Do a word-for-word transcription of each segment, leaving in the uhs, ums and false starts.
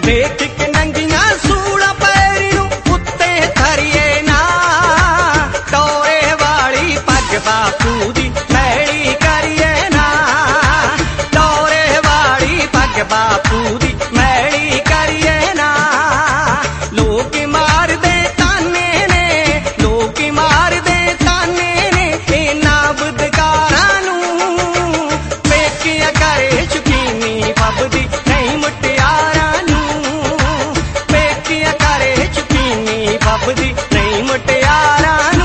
देख के नंगियां सूला पैरी नूं उत्ते धरिए ना टोरे वाली पग बापू दी मैली करिए ना टोरे वाली पग बापू दी मैली करिए ना लोग मार दे ताने ने लोग मार दे ताने ने इन्हां बुदकारां नूं पेकिया करे शौकीनी फबदी नहीं मुटियारां नूं पेकिया करे शौकीनी फबदी नहीं मुटियारां नूं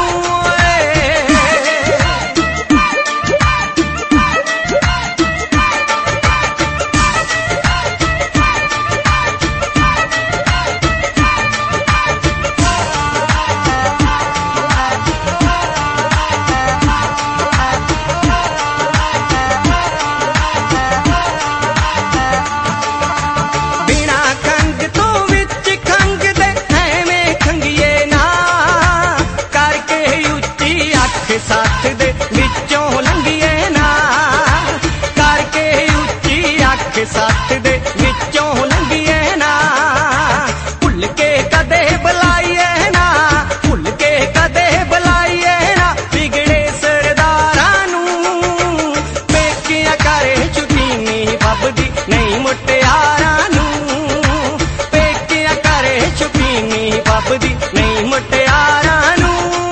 सत्त दे विचों लंघिए ना करके उच्ची अख सत्त दे विचों लंघिए ना भुल के कदे बुलाइए ना भुल के कदे बुलाइए ना बिगड़े सरदारां नूं पेकिया करे शौकीनी फबदी नहीं मुटियारां नूं पेकिया करे शौकीनी फबदी नहीं मुटियारां नूं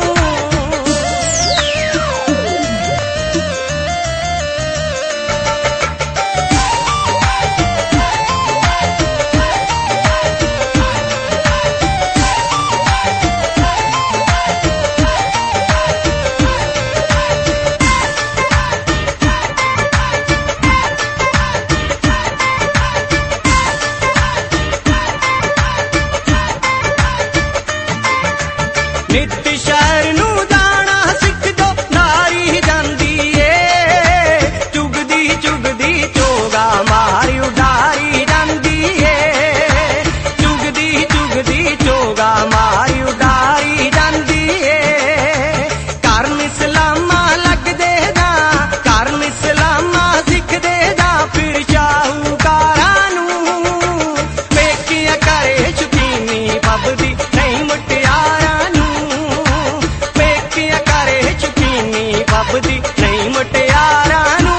नित शहर नूं जाना सिख जो नारी जांदी ए चुगदी चुगदी चोगा मारी उडारी जांदी ए चुगदी चुगदी चोगा मारी उडारी जांदी ए करन इस्लामा लग दे जा करन इस्लामा सिख दे जा फिर शाहूकारां नूं पेकिया करे शौकीनी फबदी नहीं मुटियारां फबदी नहीं मुटियारां नूं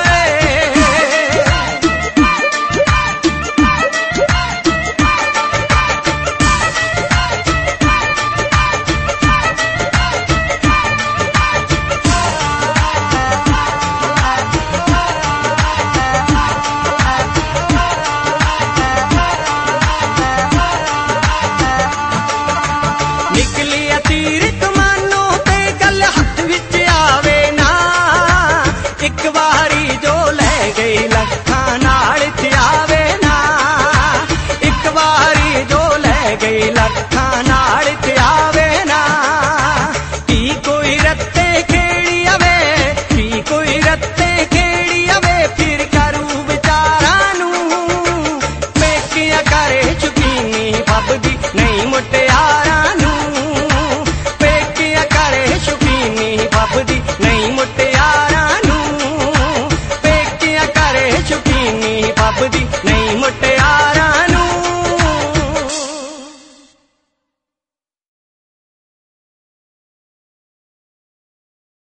निकली तीर कमानों ते गल हथ विच आवे ना एक वारी जो ले गई लखां नाल थियावे ना एक वारी जो ले गई लखां नाल थियावे ना की कोई रत्ते खेड़ी आवे की कोई रत्ते खेड़ी आवे फिर करू विचारां नूं पेकिया करे शौकीनी फबदी नहीं मुटे